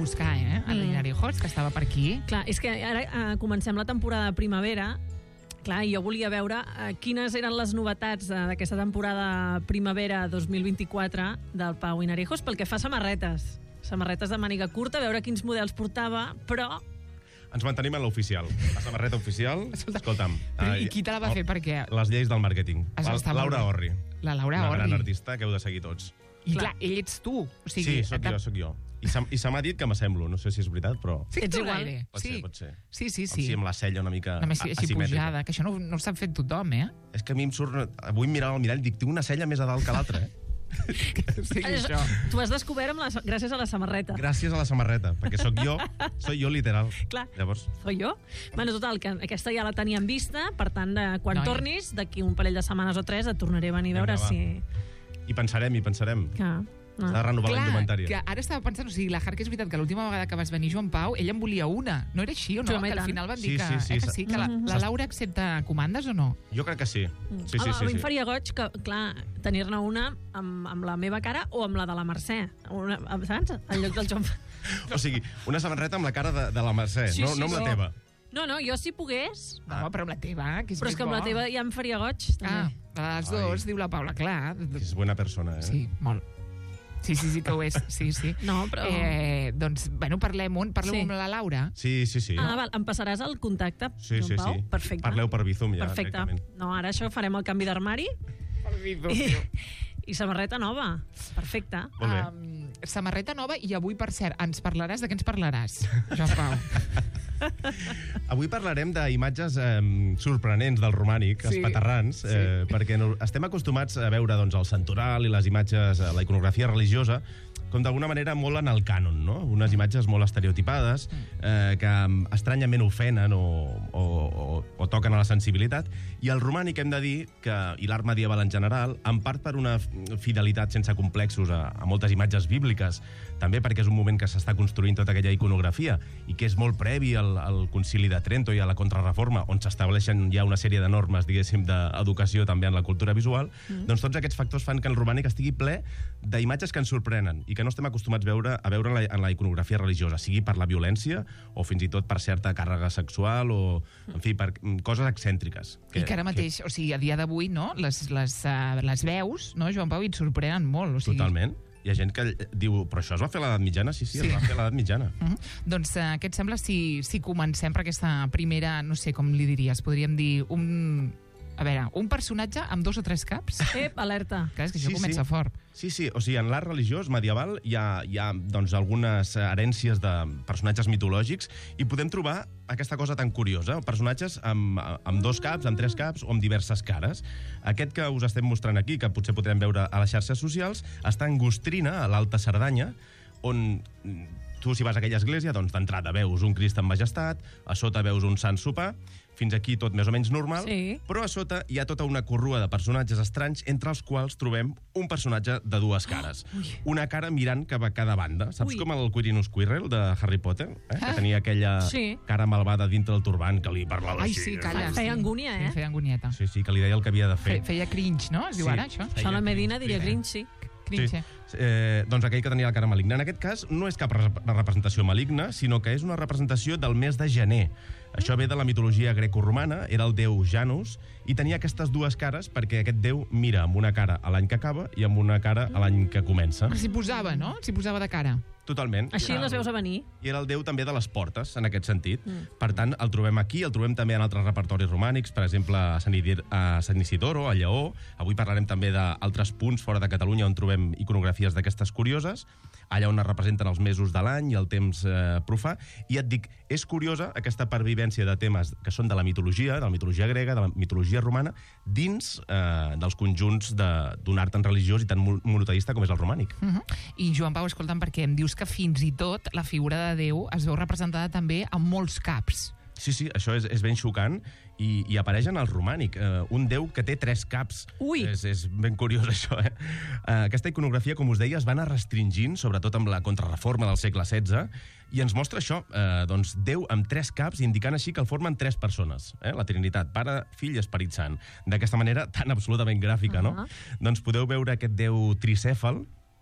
buscar, a l'Hinarijoz, que estava per aquí. Clar, és que ara comencem la temporada de primavera. Clar, jo volia veure quines eren les novetats d'aquesta temporada primavera 2024 del Pau Hinarijoz pel que fa a samarretes. Samarretes de màniga curta, veure quins models portava, però... Ens mantenim en l'oficial. La samarreta oficial, escolta'm. I qui te la va fer? Per què? Les lleis del màrqueting. Laura Orri. La Laura Orri. Una gran artista que heu de seguir tots. I clar, ell ets tu. O sigui, sí, soc jo. I se m'ha dit que m'assemblo, no sé si és veritat, però... Sí, ets igual. Pot ser. Sí. Sí, amb la cella una mica asimètrica. Així pujada, que això no s'ha fet tothom, És que a mi em surt... Avui mirava al mirall i dic, tinc una cella més a dalt que l'altra, Sí, això. Tu has descobert gràcies a la samarreta. Gràcies a la samarreta, perquè soc jo literal. Clar, llavors... soc jo. Bueno, total, que aquesta ja la teníem vista, per tant, quan tornis, d'aquí un parell de setmanes o 3, et tornaré a venir a veure si... I pensarem. Clar. S'ha de renovar la indumentària. Que ara estava pensant, o sigui, la Hark és veritat que l'última vegada que vas venir, Joan Pau, ella en volia una. No era així o no? Que al final van dir que la Laura accepta comandes o no? Jo crec que sí. Sí. A mi em faria goig que, clar, tenir-ne una amb la meva cara o amb la de la Mercè. Saps? En lloc del Joan Pau. O sigui, una samarreta amb la cara de la Mercè, no amb la teva. No, jo si pogués... No, però amb la teva, que és però és que amb la teva ja em faria goig, també. A les dues, diu la Paula, clar. És bona persona, Sí, molt. Sí, que ho és, sí. No, però... Doncs, bueno, parlem amb la Laura. Sí. Val, em passaràs el contacte, Joan Pau? Sí. Perfecte. Parleu per Bizum, ja, perfecte. directament. No, ara això farem el canvi d'armari. Per Bizum. I samarreta nova. Perfecte. Molt bé. Samarreta nova, i avui, per cert, de què ens parlaràs, Joan Pau? Avui parlarem d'imatges sorprenents del romànic, espaterrans, perquè estem acostumats a veure el santoral i les imatges, la iconografia religiosa, com d'alguna manera molt en el cànon, no? Unes imatges molt estereotipades que estranyament ofenen o toquen a la sensibilitat, i el romànic hem de dir que, i l'art medieval en general, en part per una fidelitat sense complexos a moltes imatges bíbliques, també perquè és un moment que s'està construint tota aquella iconografia i que és molt previ al Concili de Trento i a la Contrarreforma, on s'estableixen ja una sèrie de normes, diguéssim, d'educació també en la cultura visual, doncs tots aquests factors fan que el romànic estigui ple d'imatges que ens sorprenen i que no estem acostumats a veure en la iconografia religiosa, sigui per la violència o fins i tot per certa càrrega sexual o, en fi, per coses excèntriques. I que ara mateix, o sigui, a dia d'avui, no, les veus, no, Joan Pau, et sorprenen molt. O sigui... Totalment. Hi ha gent que diu, però això es va fer a l'edat mitjana? Sí, es va fer a l'edat mitjana. Doncs què et sembla si comencem per aquesta primera, no sé com li diries, podríem dir un personatge amb 2 o 3 caps? Alerta. Clar, és que això comença fort. Sí, o sigui, en l'art religiós medieval hi ha doncs, algunes herències de personatges mitològics i podem trobar aquesta cosa tan curiosa, personatges amb 2 caps, amb 3 caps o amb diverses cares. Aquest que us estem mostrant aquí, que potser podrem veure a les xarxes socials, està en Gostrina, a l'Alta Cerdanya, on tu, si vas a aquella església, doncs d'entrada veus un Crist en majestat, a sota veus un sant sopar, fins aquí tot més o menys normal, però a sota hi ha tota una corrua de personatges estranys, entre els quals trobem un personatge de 2 cares. Una cara mirant cap a cada banda. Saps com el Quirinus Quirrell de Harry Potter? Que tenia aquella cara malvada dintre del turbant que li parlava així. Ai, sí, calla. Feia angúnia, Feia angunieta. Sí, que li deia el que havia de fer. Feia cringe, no? Es diu ara, això? Això la Medina diria cringe, sí. Doncs aquell que tenia la cara maligna. En aquest cas no és cap representació maligna, sinó que és una representació del mes de gener. Això ve de la mitologia grecoromana, era el déu Janus, i tenia aquestes 2 cares perquè aquest déu mira amb una cara a l'any que acaba i amb una cara a l'any que comença. S'hi posava, no? S'hi posava de cara. Totalment. Així les veus a venir. I era el déu també de les portes, en aquest sentit. Per tant, el trobem aquí, el trobem també en altres repertoris romànics, per exemple, a Sant Isidoro, a Lleó. Avui parlarem també d'altres punts fora de Catalunya on trobem iconografies d'aquestes curioses, allà on es representen els mesos de l'any i el temps profà. I et dic, és curiosa aquesta pervivència de temes que són de la mitologia grega, de la mitologia romana, dins dels conjunts d'un art tan religiós i tan monoteista com és el romànic. I Joan Pau, escolta'm, perquè em dius que fins i tot la figura de Déu es veu representada també amb molts caps. Sí, això és ben xocant i apareix en el romànic. Un déu que té 3 caps. És ben curiós, això, Aquesta iconografia, com us deia, es va anar restringint, sobretot amb la Contrarreforma del segle XVI, i ens mostra això, doncs Déu amb 3 caps, indicant així que el formen 3 persones, la Trinitat, Pare, Fill i Esperit Sant. D'aquesta manera tan absolutament gràfica, no? Doncs podeu veure aquest déu tricèfal,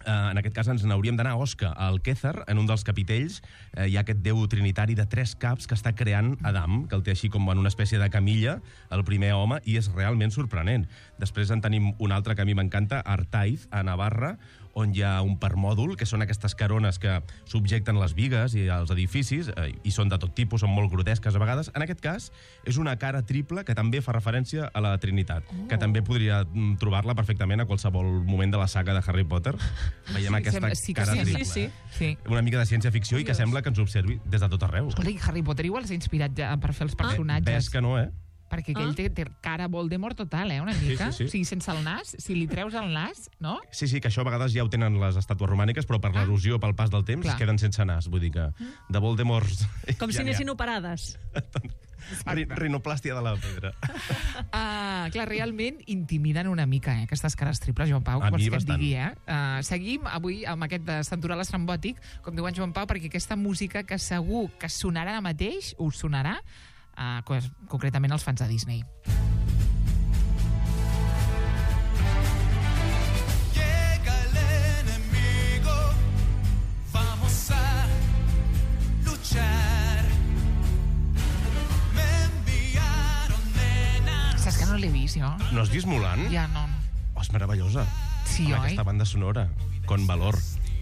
En aquest cas ens n'hauríem d'anar a Osca, al Quézar, en un dels capitells. Hi ha aquest déu trinitari de 3 caps que està creant Adam, que el té així com en una espècie de camilla, el primer home, i és realment sorprenent. Després en tenim un altre que a mi m'encanta, Artaiz, a Navarra, on hi ha un permòdul, que són aquestes carones que subjecten les bigues i els edificis, i són de tot tipus, són molt grotesques a vegades. En aquest cas, és una cara triple que també fa referència a la Trinitat, que també podria trobar-la perfectament a qualsevol moment de la saga de Harry Potter. Veiem aquesta cara triple. Sí. Una mica de ciència-ficció i que sembla que ens observi des de tot arreu. Escolta, i Harry Potter igual s'ha inspirat ja per fer els personatges. Ves que no, Perquè aquell té cara Voldemort total, una mica. Sí. O sigui, sense el nas, si li treus el nas, no? Sí, que això a vegades ja ho tenen les estàtues romàniques, però per l'erosió, pel pas del temps, es queden sense nas. Vull dir que de Voldemort... Com si anessin operades. Rinoplàstia de la pedra. Clar, realment intimiden una mica, aquestes cares triples, Joan Pau, a mi que et bastant. digui, Seguim avui amb aquest de Santoral estrambòtic, com diu en Joan Pau, perquè aquesta música que segur que sonarà ara mateix, us sonarà, concretament als fans de Disney. Llega el enemigo, vamos a luchar. Me enviaron nenas. Saps que no l'he vist, jo? No has vist Mulan? Ja no. Oh, és meravellosa. Sí, amb oi? aquesta banda sonora, con valor.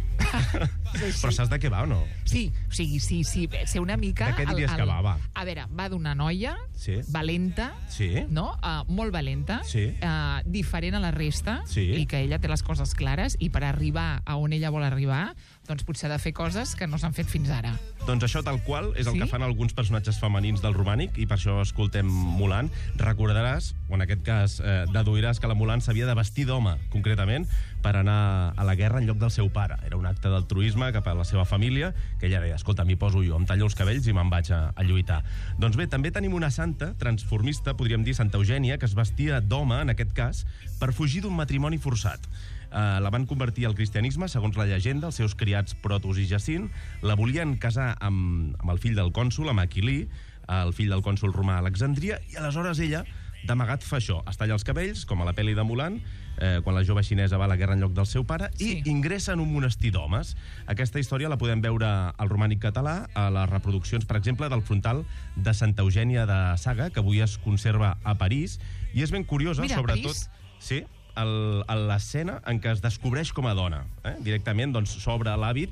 Però saps de què va o no? Sí, o sigui, sí, sé una mica... De què diries que va? A veure, va d'una noia Sí. valenta, Sí. no? Molt valenta, Sí. diferent a la resta, Sí. i que ella té les coses clares, i per arribar a on ella vol arribar, doncs potser ha de fer coses que no s'han fet fins ara. Doncs això tal qual és el Sí? que fan alguns personatges femenins del romànic, i per això escoltem Mulan. Recordaràs, o en aquest cas deduiràs, que la Mulan s'havia de vestir d'home, concretament, per anar a la guerra en lloc del seu pare. Era un acte d'altruisme cap a la seva família, que ella deia, escolta, m'hi poso jo, em tallo els cabells i me'n vaig a lluitar. Doncs bé, també tenim una santa transformista, podríem dir Santa Eugènia, que es vestia d'home, en aquest cas, per fugir d'un matrimoni forçat. La van convertir al cristianisme, segons la llegenda, els seus criats Protus i Jacint. La volien casar amb el fill del cònsol, amb Aquilí, el fill del cònsol romà a Alexandria, i aleshores ella, d'amagat, fa això. Es talla els cabells, com a la pel·li de Mulan, quan la jove xinesa va a la guerra en lloc del seu pare, i ingressa en un monestir d'homes. Aquesta història la podem veure al romànic català, a les reproduccions, per exemple, del frontal de Santa Eugènia de Saga, que avui es conserva a París, i és ben curiosa, Mira, sobretot... París? Sí, a l'escena en què es descobreix com a dona. Directament doncs, s'obre l'hàbit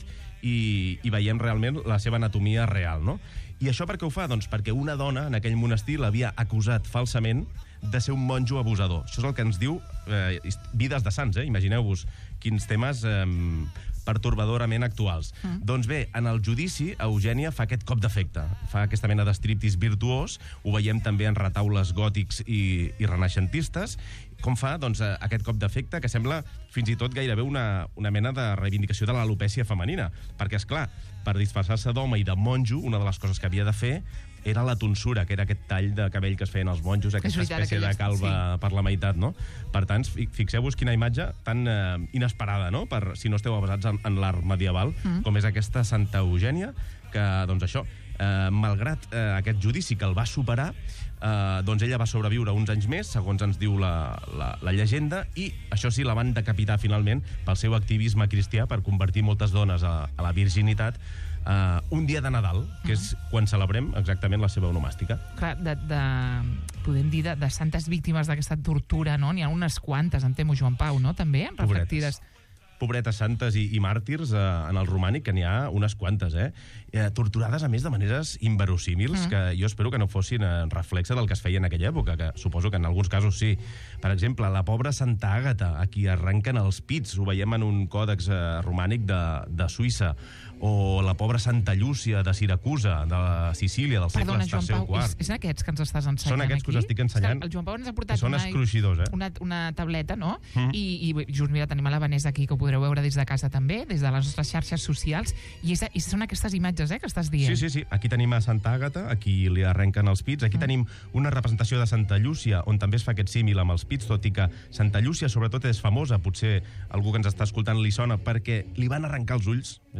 i veiem realment la seva anatomia real, no? I això per què ho fa? Doncs perquè una dona en aquell monestir l'havia acusat falsament de ser un monjo abusador. Això és el que ens diu Vides de Sants, Imagineu-vos quins temes pertorbadorament actuals. Doncs bé, en el judici, Eugènia fa aquest cop d'efecte. Fa aquesta mena d'estriptis virtuós, ho veiem també en retaules gòtics i renaixentistes. Com fa, doncs, aquest cop d'efecte que sembla fins i tot gairebé una mena de reivindicació de l'alopècia femenina. Perquè, és clar, per disfressar-se d'home i de monjo, una de les coses que havia de fer era la tonsura, que era aquest tall de cabell que es feien els monjos, aquesta espècie de calva per la meitat, no? Per tant, fixeu-vos quina imatge tan inesperada, no?, per si no esteu avesats en l'art medieval, com és aquesta Santa Eugènia, que, doncs això, malgrat aquest judici que el va superar, doncs ella va sobreviure uns anys més, segons ens diu la llegenda, i això sí, la van decapitar finalment pel seu activisme cristià per convertir moltes dones a la virginitat un dia de Nadal, que és quan celebrem exactament la seva onomàstica. Clar, podem dir de santes víctimes d'aquesta tortura, no? N'hi ha unes quantes, em temo, Joan Pau, no? També, reflectides. Pobretes santes i màrtirs en el romànic, que n'hi ha unes quantes, torturades, a més, de maneres inverosímils, que jo espero que no fossin reflexe del que es feia en aquella època, que suposo que en alguns casos sí. Per exemple, la pobra Santa Àgata, a qui arrenquen els pits, ho veiem en un còdex romànic de Suïssa, o la pobra Santa Llúcia de Siracusa, de Sicília, dels segles III i IV. És aquests que ens estàs ensenyant aquí? Són aquests que us estic ensenyant. El Joan Pau ens ha portat són escruixidors, una tauleta, no? I just, mira, tenim a la Vanessa aquí, que ho podreu veure des de casa també, des de les nostres xarxes socials, i són aquestes imatges que estàs dient. Sí. Aquí tenim a Santa Àgata, a qui li arrenquen els pits. Aquí tenim una representació de Santa Llúcia, on també es fa aquest símil amb els pits, tot i que Santa Llúcia sobretot és famosa, potser algú que ens està escoltant li sona, perquè li van arrencar els ulls, és així, per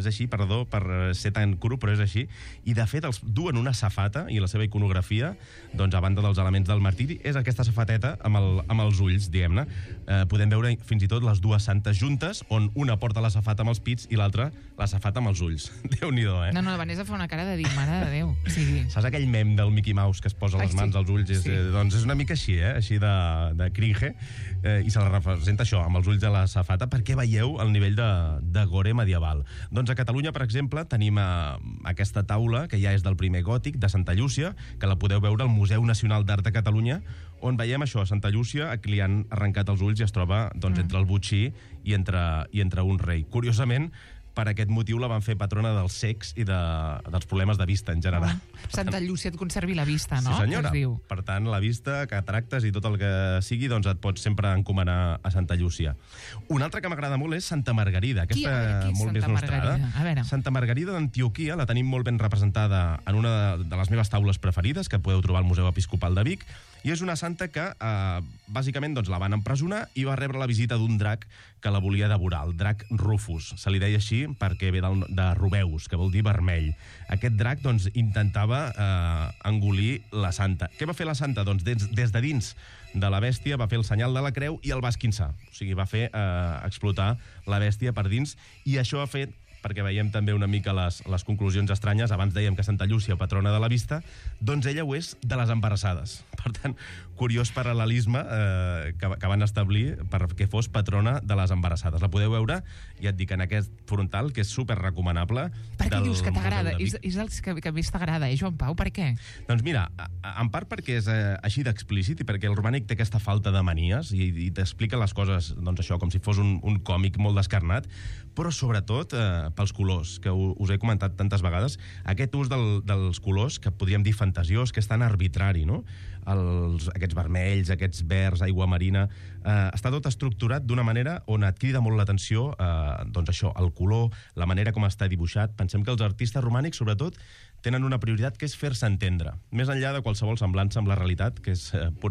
perdó per ser tan cru, però és així. I, de fet, els duen una safata, i la seva iconografia, doncs, a banda dels elements del martiri, és aquesta safateta amb els ulls, diguem-ne. Podem veure fins i tot les dues santes juntes, on una porta la safata amb els pits i l'altra la safata amb els ulls. Déu-n'hi-do, No, la Vanessa fa una cara de dir, mare de Déu. Sí. Saps aquell mem del Mickey Mouse que es posa les mans als ulls? Doncs és una mica així, així de cringe, i se la representa això, amb els ulls de la safata, perquè veieu el nivell de gore medieval. Doncs a Catalunya, per exemple, tenim aquesta taula, que ja és del primer gòtic, de Santa Llúcia, que la podeu veure al Museu Nacional d'Art de Catalunya, on veiem això, a Santa Llúcia, a qui li han arrencat els ulls i es troba doncs, entre el botxí i entre un rei. Curiosament, per aquest motiu la van fer patrona dels cecs i dels problemes de vista en general. Santa Llúcia et conservi la vista, no? Sí, senyora. Per tant, la vista, cataractes i tot el que sigui, doncs et pots sempre encomanar a Santa Llúcia. Una altra que m'agrada molt és Santa Margarida. Aquesta molt més nostrada. Santa Margarida d'Antioquia la tenim molt ben representada en una de les meves taules preferides, que podeu trobar al Museu Episcopal de Vic, i és una santa que, bàsicament, doncs, la van empresonar i va rebre la visita d'un drac que la volia devorar, el drac Rufus. Se li deia així perquè ve de Rubeus, que vol dir vermell. Aquest drac, doncs, intentava engolir la santa. Què va fer la santa? Doncs des de dins de la bèstia va fer el senyal de la creu i el va esquinçar. O sigui, va fer explotar la bèstia per dins, i això ha fet, perquè veiem també una mica les conclusions estranyes, abans dèiem que Santa Llúcia, patrona de la vista, doncs ella ho és de les embarassades. Per tant, curiós paral·lelisme que van establir perquè fos patrona de les embarassades. La podeu veure, ja et dic, en aquest frontal, que és superrecomanable. Per què dius que t'agrada? És el que més t'agrada, Joan Pau? Per què? Doncs mira, en part perquè és així d'explícit i perquè el romànic té aquesta falta de manies i t'explica les coses, doncs això, com si fos un còmic molt descarnat, però sobretot pels colors, que us he comentat tantes vegades, aquest ús dels colors, que podríem dir fantasiós, que és tan arbitrari, no? Aquests vermells, aquests verds, aigua marina, està tot estructurat d'una manera on et crida molt l'atenció, doncs això, el color, la manera com està dibuixat. Pensem que els artistes romànics, sobretot, tenen una prioritat, que és fer-se entendre. Més enllà de qualsevol semblança amb la realitat, que és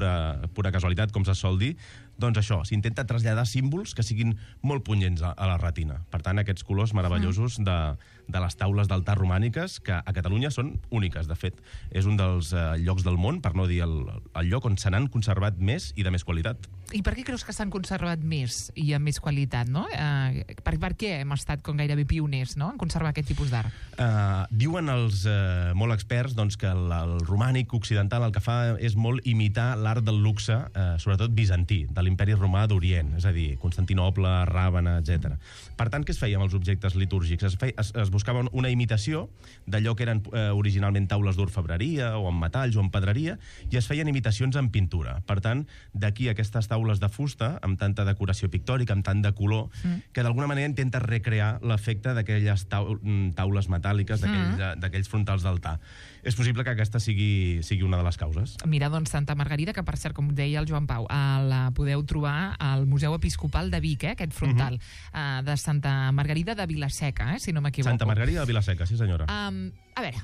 pura casualitat, com se sol dir, doncs això, s'intenta traslladar símbols que siguin molt punyents a la retina. Per tant, aquests colors meravellosos de les taules d'altar romàniques, que a Catalunya són úniques. De fet, és un dels llocs del món, per no dir el lloc on se n'han conservat més i de més qualitat. I per què creus que s'han conservat més i amb més qualitat, no? Per què hem estat com gairebé pioners, no?, en conservar aquest tipus d'art? Diuen els molt experts doncs, que el romànic occidental el que fa és molt imitar l'art del luxe, sobretot bizantí, de l'Imperi Romà d'Orient, és a dir, Constantinoble, Ràbana, etc. Per tant, què es feia amb els objectes litúrgics? Es buscava una imitació d'allò que eren originalment taules d'orfebreria, o en metalls, o en pedreria, i es feien imitacions en pintura. Per tant, d'aquí aquestes taules de fusta, amb tanta decoració pictòrica, amb tant de color, que d'alguna manera intenta recrear l'efecte d'aquelles taules metàl·liques, d'aquells frontals d'altar. És possible que aquesta sigui una de les causes. Mira, doncs, Santa Margarida, que per cert, com deia el Joan Pau, la podeu trobar al Museu Episcopal de Vic, aquest frontal, de Santa Margarida de Vilaseca, si no m'equivoco. Santa Margarida de Vilaseca, sí senyora. A veure,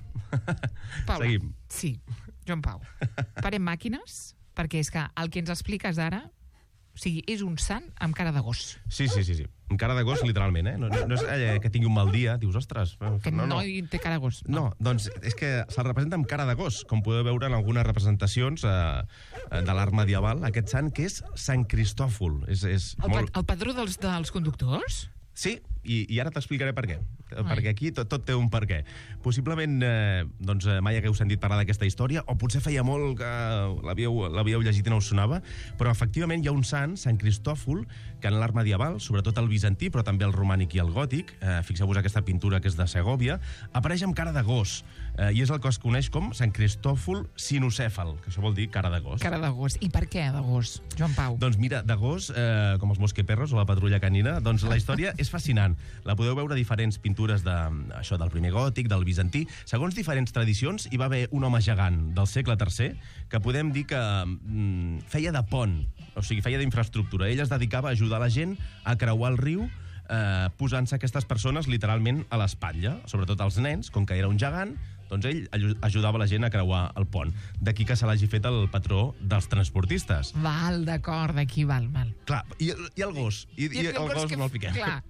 Paula. Seguim. Sí, Joan Pau. Parem màquines, perquè és que el que ens expliques ara, o sigui, és un sant amb cara de gos. Sí. Amb cara de gos, literalment, eh? No és que tingui un mal dia, dius, ostres... Que no hi té cara de gos. No, doncs és que se'l representa amb cara de gos, com podeu veure en algunes representacions de l'art medieval, aquest sant que és Sant Cristòfol. El padró dels conductors? Sí, i ara t'explicaré per què. Perquè aquí tot té un per què. Possiblement doncs, mai hagueu sentit parlar d'aquesta història, o potser feia molt que l'havíeu llegit i no us sonava, però efectivament hi ha un sant, Sant Cristòfol, que en l'art medieval, sobretot el bizantí, però també el romànic i el gòtic, fixeu-vos aquesta pintura que és de Segòvia, apareix amb cara de gos, i és el que es coneix com Sant Cristòfol sinocèfal, que això vol dir cara de gos. Cara de gos. I per què de gos, Joan Pau? Doncs mira, de gos, com els mosqueperros o la patrulla canina, doncs la història és fascinant. La podeu veure a diferents pintures del primer gòtic, del bizantí. Segons diferents tradicions, hi va haver un home gegant del segle III que podem dir que feia de pont, o sigui, feia d'infraestructura. Ell es dedicava a ajudar la gent a creuar el riu, posant-se aquestes persones literalment a l'espatlla, sobretot els nens, com que era un gegant, doncs ell ajudava la gent a creuar el pont. D'aquí que se l'hagi fet el patró dels transportistes. Val, d'acord, d'aquí val. Clar, i el gos? I el gos no el fiquem. Clar.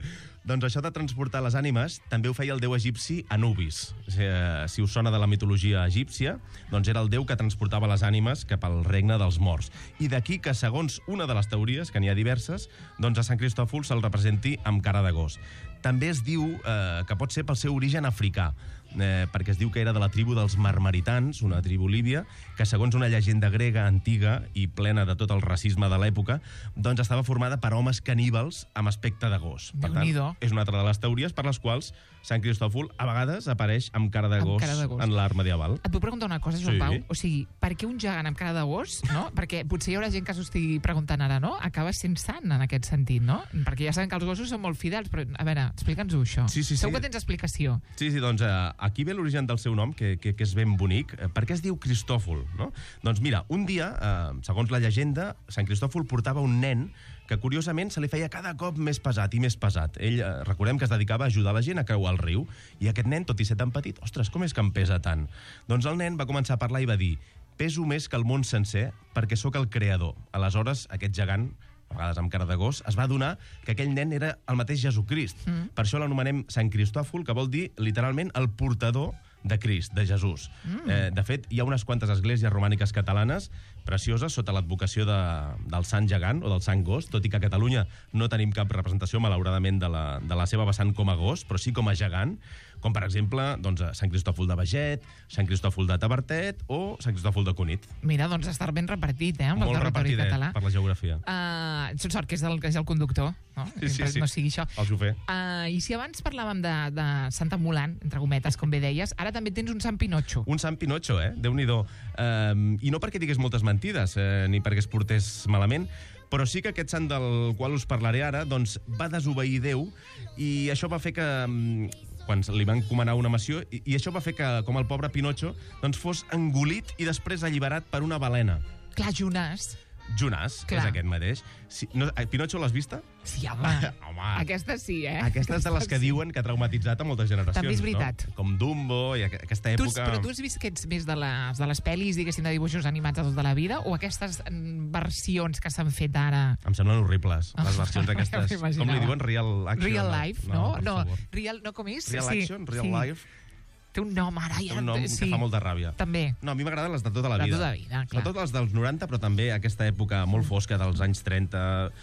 Doncs això de transportar les ànimes també ho feia el déu egipci Anubis. Si us sona de la mitologia egípcia, doncs era el déu que transportava les ànimes cap al regne dels morts. I d'aquí que, segons una de les teories, que n'hi ha diverses, doncs a Sant Cristòfol se'l representi amb cara de gos. També es diu que pot ser pel seu origen africà, perquè es diu que era de la tribu dels marmaritans, una tribu líbia, que segons una llegenda grega antiga i plena de tot el racisme de l'època, doncs estava formada per homes caníbals amb aspecte de gos. Per tant, és una altra de les teories per les quals Sant Cristòfol a vegades apareix amb cara de gos en l'art medieval. Et puc preguntar una cosa, Joan Pau? O sigui, per què un gegant amb cara de gos, no? Perquè potser hi haurà gent que s'ho estigui preguntant ara, no? Acaba sent sant en aquest sentit, no? Perquè ja sabem que els gossos són molt fidels, però, a veure, explica'ns-ho, això. Sí. Segur que tens explicació. Sí, doncs aquí ve l'origen del seu nom, que és ben bonic. Per què es diu Cristòfol, no? Doncs mira, un dia, segons la llegenda, Sant Cristòfol portava un nen que curiosament se li feia cada cop més pesat i més pesat. Ell, recordem que es dedicava a ajudar la gent a creuar el riu, i aquest nen, tot i ser tan petit, ostres, com és que em pesa tant? Doncs el nen va començar a parlar i va dir: peso més que el món sencer perquè sóc el creador. Aleshores, aquest gegant, a vegades amb cara de gos, es va adonar que aquell nen era el mateix Jesucrist. Per això l'anomenem Sant Cristòfol, que vol dir literalment el portador de Crist, de Jesús. De fet, hi ha unes quantes esglésies romàniques catalanes precioses sota l'advocació del Sant Gegant o del Sant Gos, tot i que a Catalunya no tenim cap representació, malauradament, de la seva vessant com a gos, però sí com a gegant, com per exemple doncs, Sant Cristòfol de Beget, Sant Cristòfol de Tavertet o Sant Cristòfol de Cunit. Mira, doncs està ben repartit, amb el territori català. Per la geografia. Sort que és el conductor, no? Sí. No sigui això. El xofer. I si abans parlàvem de Santa Mulant, entre gometes, com bé deies, ara també tens un Sant Pinotxo. Un Sant Pinotxo, Déu-n'hi-do. I no perquè digués moltes mentides, ni perquè es portés malament, però sí que aquest sant del qual us parlaré ara doncs, va desobeir Déu, i això va fer que quan li van encomanar una missió, i això va fer que, com el pobre Pinotxo, doncs fos engolit i després alliberat per una balena. Clar, Jonàs, és aquest mateix. Pinotxo l'has vista? Sí, home. Aquesta sí, Aquesta és de les que diuen que ha traumatitzat a moltes generacions. També és veritat. No? Com Dumbo i aquesta època... Però tu has vist que ets més de les pel·lis, diguéssim, de dibuixos animats de tota la vida, o aquestes versions que s'han fet ara? Em semblen horribles, les versions aquestes. Com li diuen? Real action? Real life, no? No, com és? Real action? Real life? Té un nom ara. Té un nom que fa molta ràbia. També. No, a mi m'agraden les de tota la vida. De tota la vida, clar. Sobretot les dels 90, però també aquesta època molt fosca dels anys 30,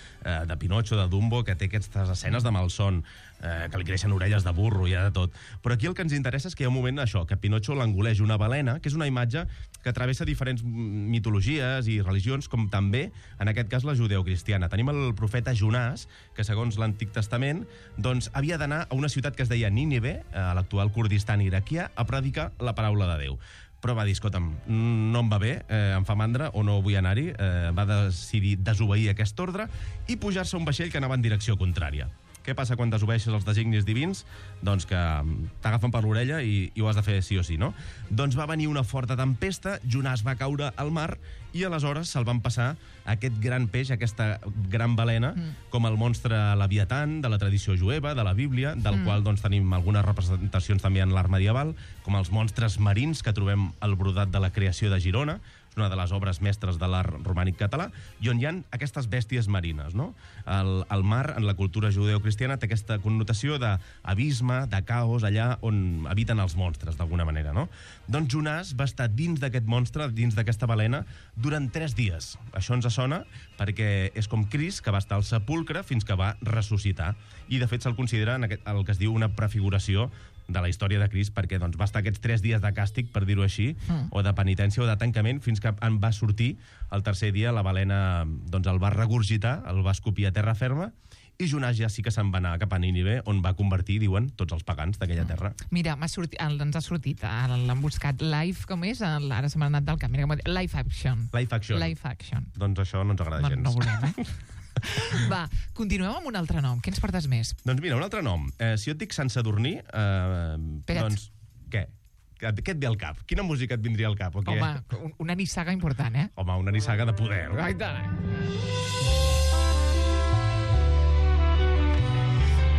de Pinotxo, de Dumbo, que té aquestes escenes de malson, que li creixen orelles de burro, i de tot. Però aquí el que ens interessa és que hi ha un moment això, que Pinotxo l'engoleix una balena, que és una imatge que travessa diferents mitologies i religions, com també, en aquest cas, la judeocristiana. Tenim el profeta Jonàs, que segons l'Antic Testament, doncs havia d'anar a una ciutat que es deia Nínive, a l'actual Kurdistan iraquià, a predicar la paraula de Déu. Però va dir, escolta'm, no em va bé, em fa mandra o no vull anar-hi, va decidir desobeir aquest ordre i pujar-se a un vaixell que anava en direcció contrària. Què passa quan desobeeixes els designis divins? Doncs que t'agafen per l'orella i ho has de fer sí o sí, no? Doncs va venir una forta tempesta, Jonàs va caure al mar i aleshores se'l van passar aquest gran peix, aquesta gran balena, com el monstre Leviatan de la tradició jueva, de la Bíblia, del qual doncs, tenim algunes representacions també en l'art medieval, com els monstres marins que trobem al brodat de la creació de Girona, és una de les obres mestres de l'art romànic català, i on hi ha aquestes bèsties marines, no? El mar, en la cultura judeocristiana, té aquesta connotació d'abisme, de caos, allà on habiten els monstres, d'alguna manera, no? Doncs Jonàs va estar dins d'aquest monstre, dins d'aquesta balena, durant 3 dies. Això ens sona perquè és com Crist, que va estar al sepulcre fins que va ressuscitar. I, de fet, se'l considera el que es diu una prefiguració de la història de Crist, perquè doncs, va estar aquests 3 dies de càstig, per dir-ho així, o de penitència o de tancament, fins que en va sortir el tercer dia, la balena doncs, el va regurgitar, el va escopir a terra ferma, i Jonàs ja sí que se'n va anar cap a Nínive, on va convertir, diuen, tots els pagans d'aquella terra. Mira, ens ha sortit, l'han buscat live, com és? Ara se m'ha anat del cap. Mira, live action. Live action. Live action. Doncs això no ens agrada gens. No volem, Va, continuem amb un altre nom. Què ens portes més? Doncs mira, un altre nom. Si jo et dic Sant Sadurní, doncs què? Què et ve al cap? Quina música et vindria al cap? O què? Home, una nissaga important, Home, una nissaga de poder. Ai, tant.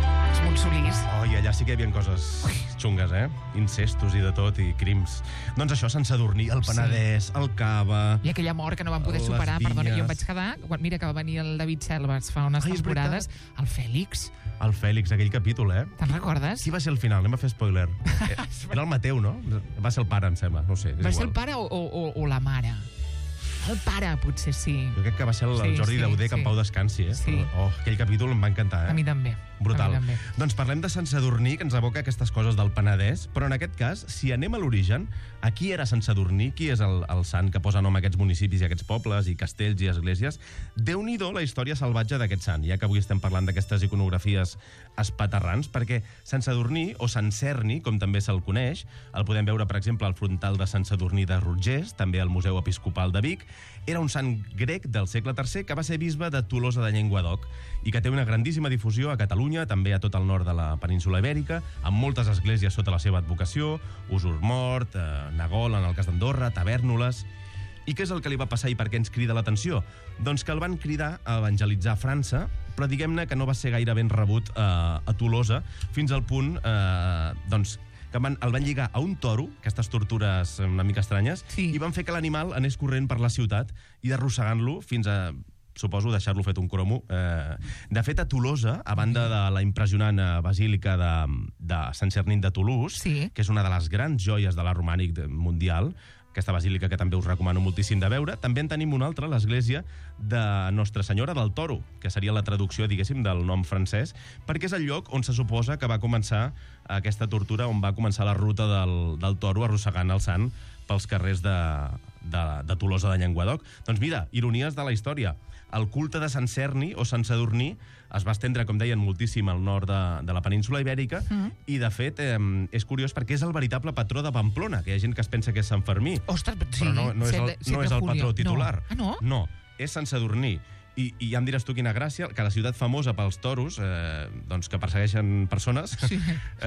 Montsolís. Oh, i allà sí que hi havia coses xungues, incestos i de tot, i crims. Doncs això, Sant Sadurní, el Penedès, el Cava... I aquella mort que no van poder Les superar. Perdona, vinyes. jo em vaig quedar... Mira que va venir el David Selves fa unes Ai, és temporades. El Fèlix. El Fèlix, aquell capítol, Te'n recordes? Qui va ser el final? Anem a fer spoiler. Era el Mateu, no? Va ser el pare, em sembla. No ho sé, és Va ser igual. el pare o la mare? El pare, potser sí. Jo crec que va ser el Jordi Dauder, que en pau descansi, Sí. Oh, aquell capítol em va encantar, A mi també. Brutal. A mi també. Doncs parlem de Sant Sadurní, que ens evoca aquestes coses del Penedès, però en aquest cas, si anem a l'origen, a qui era Sant Sadurní, qui és el sant que posa nom a aquests municipis i a aquests pobles i castells i esglésies, Déu-n'hi-do la història salvatge d'aquest sant, ja que avui estem parlant d'aquestes iconografies espaterrans, perquè Sant Sadurní, o Sant Cerni, com també se'l coneix, el podem veure, per exemple, al frontal de Sant Sadurní de Rotgers, també al Museu Episcopal de Vic, era un sant grec del segle III que va ser bisbe de Tolosa de Llenguadoc i que té una grandíssima difusió a Catalunya, també a tot el nord de la península Ibèrica, amb moltes esglésies sota la seva advocació, Usurmort, Nagol, en el cas d'Andorra, Tavèrnoles... I què és el que li va passar i per què ens crida l'atenció? Doncs que el van cridar a evangelitzar a França, però diguem-ne que no va ser gaire ben rebut a Tolosa, fins al punt doncs, que el van lligar a un toro, aquestes tortures una mica estranyes, Sí. i van fer que l'animal anés corrent per la ciutat i arrossegant-lo fins a, suposo, deixar-lo fet un cromo. De fet, a Tolosa, a banda de la impressionant basílica de Sant Cernín de Toulouse, Sí. que és una de les grans joies de l'art romànic mundial, aquesta basílica que també us recomano moltíssim de veure, també en tenim una altra, l'església de Nostra Senyora del Toro, que seria la traducció, diguéssim, del nom francès, perquè és el lloc on se suposa que va començar aquesta tortura, on va començar la ruta del toro arrossegant el sant pels carrers de Tolosa de Llenguadoc. Doncs mira, ironies de la història. El culte de Sant Cerni o Sant Sadurní es va estendre, com deien, moltíssim al nord de la península Ibèrica i, de fet, és curiós perquè és el veritable patró de Pamplona, que hi ha gent que es pensa que és Sant Fermí. Ostres, sí. Però no és el patró titular. No. Ah, no? No, és Sant Sadurní. I ja em diràs tu quina gràcia, que la ciutat famosa pels toros, doncs que persegueixen persones, Sí.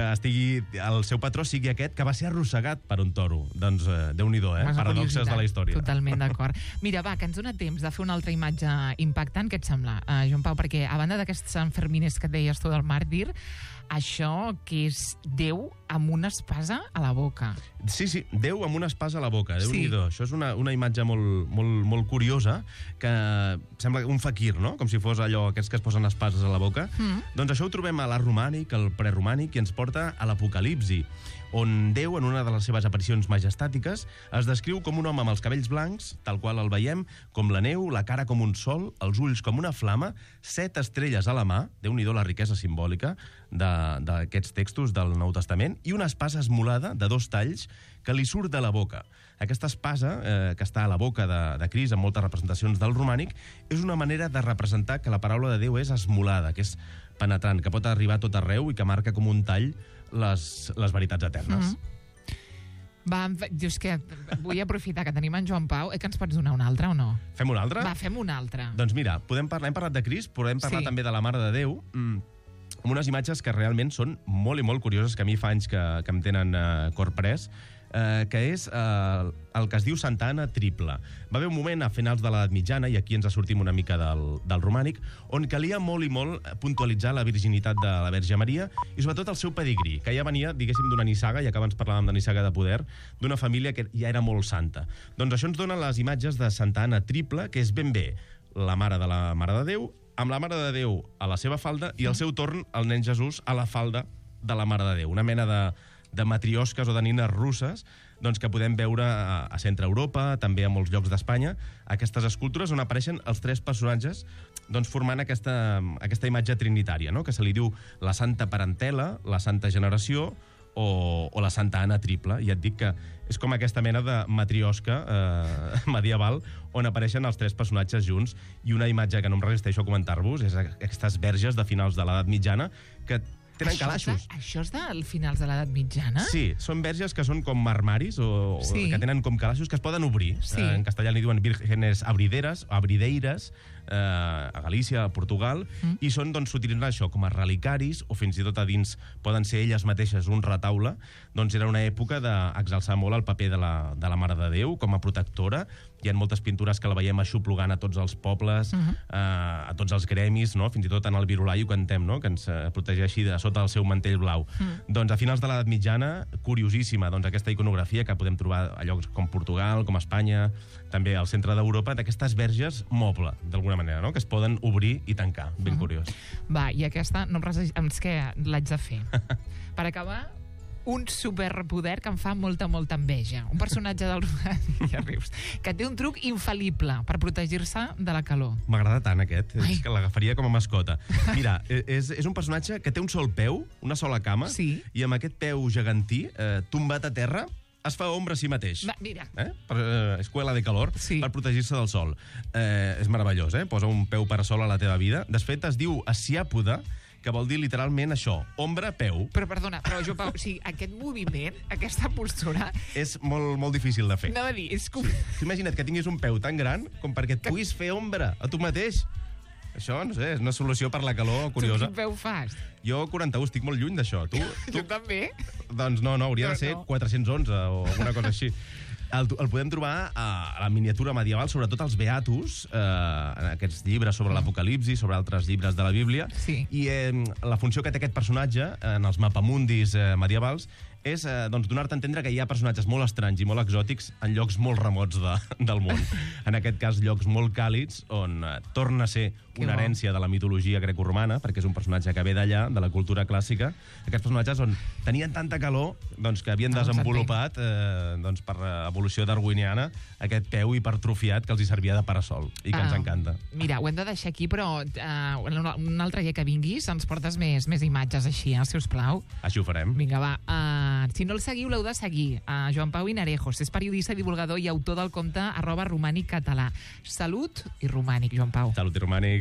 el seu patró sigui aquest que va ser arrossegat per un toro. Doncs Déu-n'hi-do, Massa paradoxes curiositat. de la història. Totalment d'acord. Mira, va, que ens dona temps de fer una altra imatge impactant. Què et sembla, Joan Pau? Perquè a banda d'aquests sanfermines que et deies tu del màrtir, això que és Déu amb una espasa a la boca. Sí, Déu amb una espasa a la boca, Déu-n'hi-do. Sí. Això és una imatge molt curiosa, que sembla un faquir, no? Com si fos allò, aquests que es posen espases a la boca. Doncs això ho trobem a l'art romànic, al preromànic, i ens porta a l'Apocalipsi, on Déu, en una de les seves aparicions majestàtiques, es descriu com un home amb els cabells blancs, tal qual el veiem, com la neu, la cara com un sol, els ulls com una flama, 7 estrelles a la mà, Déu-n'hi-do la riquesa simbòlica d'aquests textos del Nou Testament, i una espasa esmolada de 2 talls que li surt de la boca. Aquesta espasa, que està a la boca de Crist, en moltes representacions del romànic, és una manera de representar que la paraula de Déu és esmolada, que és penetrant, que pot arribar a tot arreu i que marca com un tall les veritats eternes. Va, jo és que vull aprofitar que tenim en Joan Pau. Que ens pots donar una altra o no? Fem una altra? Va, fem una altra. Doncs mira, hem parlat de Crist, podem parlar Sí. també de la Mare de Déu, amb unes imatges que realment són molt i molt curioses, que a mi fa anys que em tenen corprès, que és el que es diu Santa Anna Triple. Va haver un moment a finals de l'edat mitjana, i aquí ens sortim una mica del romànic, on calia molt i molt puntualitzar la virginitat de la Verge Maria i sobretot el seu pedigrí, que ja venia, diguéssim, d'una nissaga, ja que abans parlàvem de nissaga de poder, d'una família que ja era molt santa. Doncs això ens dona les imatges de Santa Anna Triple, que és ben bé la mare de la Mare de Déu, amb la Mare de Déu a la seva falda i al seu torn el nen Jesús a la falda de la Mare de Déu. Una mena de matriosques o de nines russes, doncs, que podem veure a Centre Europa, també a molts llocs d'Espanya, aquestes escultures on apareixen els 3 personatges, doncs, formant aquesta imatge trinitària, no? Que se li diu la Santa Parentela, la Santa Generació o la Santa Anna Triple. I et dic que és com aquesta mena de matriosca medieval on apareixen els 3 personatges junts, i una imatge que no em resisteixo a comentar-vos és aquestes verges de finals de l'edat mitjana que tenen calaixos. Això és del finals de l'edat mitjana? Sí, són verges que són com armaris o Sí. que tenen com calaixos que es poden obrir. Sí. En castellà li diuen vírgenes abrideres, abrideires, a Galícia, a Portugal, i són, doncs, s'utilitzen això com a relicaris, o fins i tot a dins poden ser elles mateixes un retaule. Doncs era una època d'exalçar molt el paper de la Mare de Déu com a protectora. Hi ha moltes pintures que la veiem aixoplugant a tots els pobles, a tots els gremis, no? Fins i tot en el Virolai ho cantem, no? Que ens protegeixi de sota el seu mantell blau. Doncs a finals de l'edat mitjana, curiosíssima, doncs aquesta iconografia que podem trobar a llocs com Portugal, com Espanya, també al centre d'Europa, d'aquestes verges moble, d'alguna manera, no? Que es poden obrir i tancar. Ben curiós. Va, i aquesta no em resisteix, que l'haig de fer. Per acabar, un superpoder que em fa molta enveja. Un personatge del Romànic, ja rius, que té un truc infal·lible per protegir-se de la calor. M'agrada tant aquest, Ai. és que l'agafaria com a mascota. Mira, és un personatge que té un sol peu, una sola cama, Sí. i amb aquest peu gegantí, tombat a terra, es fa ombra a si mateix. Va, mira. Escuela de calor, Sí. per protegir-se del sol. És meravellós, Posa un peu parasol a la teva vida. De fet, es diu asiàpoda, que vol dir literalment això, ombra, peu. Però perdona, però Joan Pau, o sigui, aquest moviment, aquesta postura, És molt difícil de fer. anava a dir, és com... Tu imagina't que tinguis un peu tan gran com perquè et puguis fer ombra a tu mateix. Això, no sé, és una solució per la calor curiosa. Tu quin peu fas? Jo, 41, estic molt lluny d'això. Tu, Jo també. doncs no, hauria No, de ser no. 411 o alguna cosa així. El podem trobar a la miniatura medieval, sobretot als Beatus, en aquests llibres sobre l'Apocalipsi, sobre altres llibres de la Bíblia. Sí. I la funció que té aquest personatge en els mapamundis medievals és doncs, donar-te a entendre que hi ha personatges molt estranys i molt exòtics en llocs molt remots del món. En aquest cas, llocs molt càlids, on torna a ser Que una bo. herència de la mitologia grecorromana, perquè és un personatge que ve d'allà, de la cultura clàssica. Aquests personatges on tenien tanta calor doncs, que havien No, els desenvolupat doncs, per evolució darwiniana aquest peu hipertrofiat que els hi servia de parasol i que ens encanta. Mira, ho hem de deixar aquí, però un altre dia que vinguis ens portes més imatges així, sisplau. Així ho farem. Vinga, va. Si no el seguiu, l'heu de seguir. Joan Pau Vinarejos és periodista, divulgador i autor del compte @romàniccatalà. Salut i romànic, Joan Pau. Salut i romànic.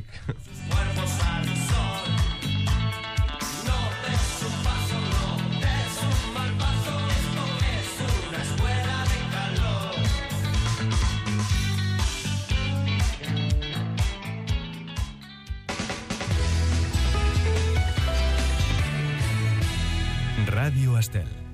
Radio Estel.